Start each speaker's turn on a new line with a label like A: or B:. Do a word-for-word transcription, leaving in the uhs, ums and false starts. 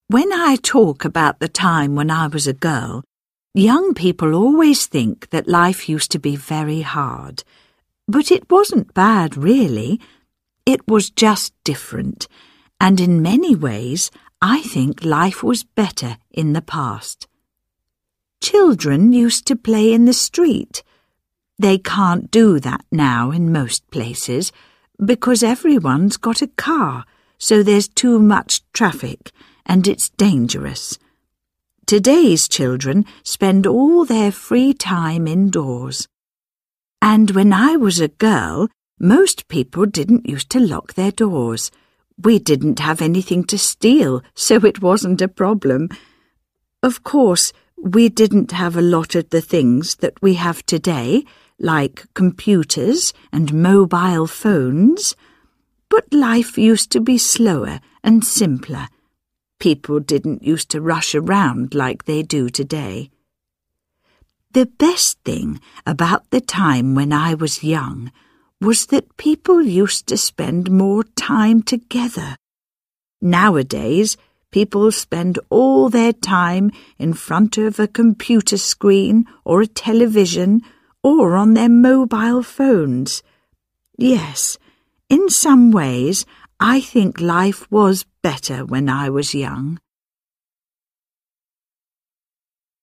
A: When I talk about the time when I was a girl, young people always think that life used to be very hard. But it wasn't bad, really. It was just different, and in many ways, I think life was better in the past. Children used to play in the street. They can't do that now in most places because everyone's got a car, so there's too much traffic and it's dangerous. Today's children spend all their free time indoors. And when I was a girl, most people didn't used to lock their doors. We didn't have anything to steal, so it wasn't a problem. Of course, we didn't have a lot of the things that we have today, like computers and mobile phones. But life used to be slower and simpler. People didn't used to rush around like they do today. The best thing about the time when I was young was that people used to spend more time together. Nowadays, people spend all their time in front of a computer screen or a television or on their mobile phones. Yes, in some ways, I think life was better when I was young.